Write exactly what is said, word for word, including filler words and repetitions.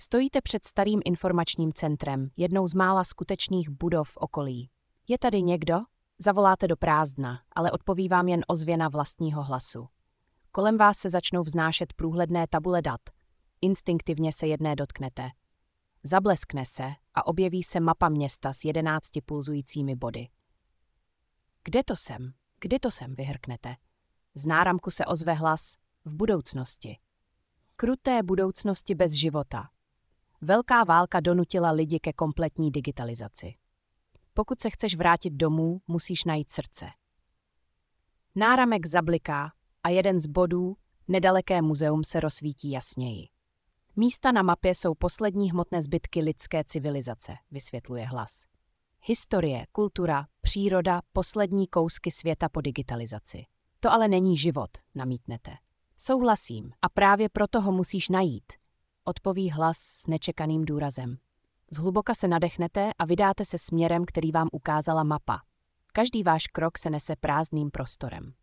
Stojíte před starým informačním centrem, jednou z mála skutečných budov v okolí. Je tady někdo? Zavoláte do prázdna, ale odpoví vám jen ozvěna vlastního hlasu. Kolem vás se začnou vznášet průhledné tabule dat. Instinktivně se jedné dotknete. Zableskne se a objeví se mapa města s jedenácti pulzujícími body. Kde to jsem? Kdy to jsem? Vyhrknete. Z náramku se ozve hlas v budoucnosti. Kruté budoucnosti bez života. Velká válka donutila lidi ke kompletní digitalizaci. Pokud se chceš vrátit domů, musíš najít srdce. Náramek zabliká a jeden z bodů, nedaleké muzeum, se rozsvítí jasněji. Místa na mapě jsou poslední hmotné zbytky lidské civilizace, vysvětluje hlas. Historie, kultura, příroda, poslední kousky světa po digitalizaci. To ale není život, namítnete. Souhlasím, a právě proto ho musíš najít, odpoví hlas s nečekaným důrazem. Zhluboka se nadechnete a vydáte se směrem, který vám ukázala mapa. Každý váš krok se nese prázdným prostorem.